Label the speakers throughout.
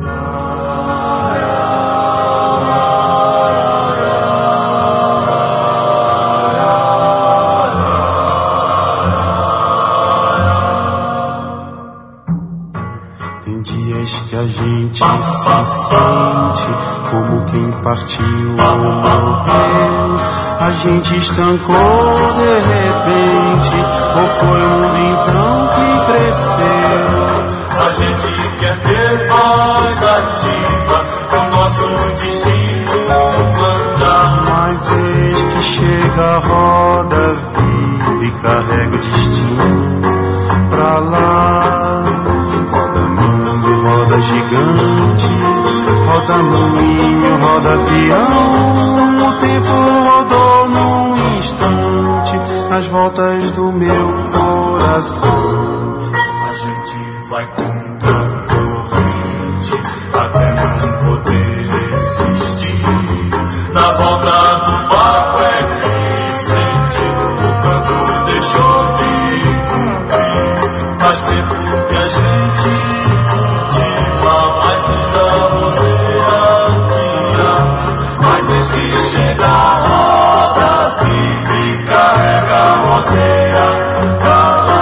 Speaker 1: Tem dias que a gente se sente como quem partiu ou morreu. A gente estancou de repente, ou foi o mundo então que cresceu?
Speaker 2: A gente quer ter voz ativa, o nosso destino mandar.
Speaker 1: Mas eis que chega a roda viva e carrega o destino pra lá. Roda mundo, roda gigante, roda moinho, roda peão. O tempo rodou num instante nas voltas do meu coração.
Speaker 2: A gente vai contra a corrente até não poder resistir. Na volta do barco é que sente o canto deixou de cumprir. Faz tempo que a gente cultiva mais vida roseira. Mas desde que chega a roda vive e carrega a roseira pra lá.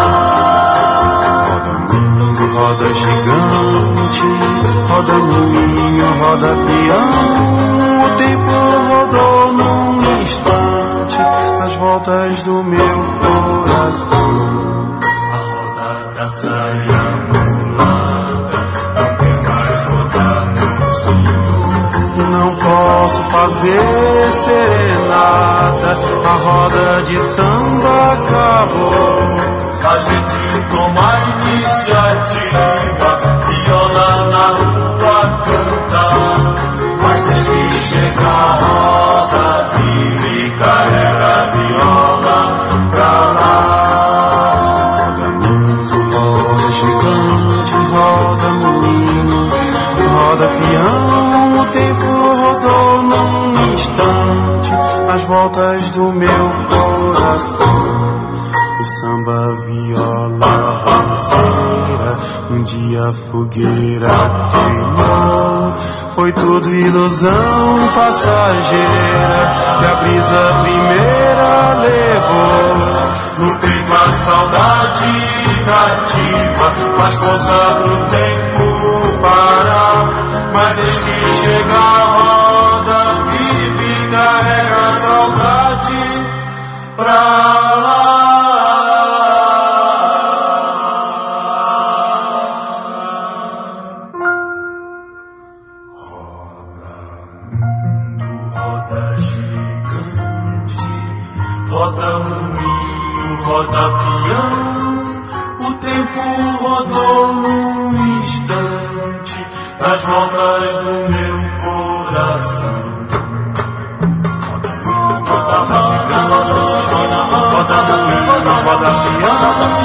Speaker 1: Roda gigante, roda moinho, roda peão. O tempo rodou num instante nas voltas do meu coração.
Speaker 2: A roda da saia mulata não tem mais roda no cinto.
Speaker 1: Não posso fazer serenata, a roda de samba acabou.
Speaker 2: A gente toma a iniciativa, viola na rua canta. Mas desde que chega a roda vive e carrega a viola pra lá.
Speaker 1: Roda mundo, roda gigante, roda moinho, roda peão. O tempo rodou num instante nas voltas do meu coração. O samba, viola, roseira, um dia a fogueira queimou. Foi tudo ilusão passageira que a brisa primeira levou.
Speaker 2: No peito a saudade cativa, faz força pro tempo parar. Mas desde que chega a roda vive e carrega a saudade pra lá. Roda gigante, roda moinho, roda peão. O tempo rodou num instante nas voltas do meu coração. Roda mundo, roda gigante, roda moinho, roda peão.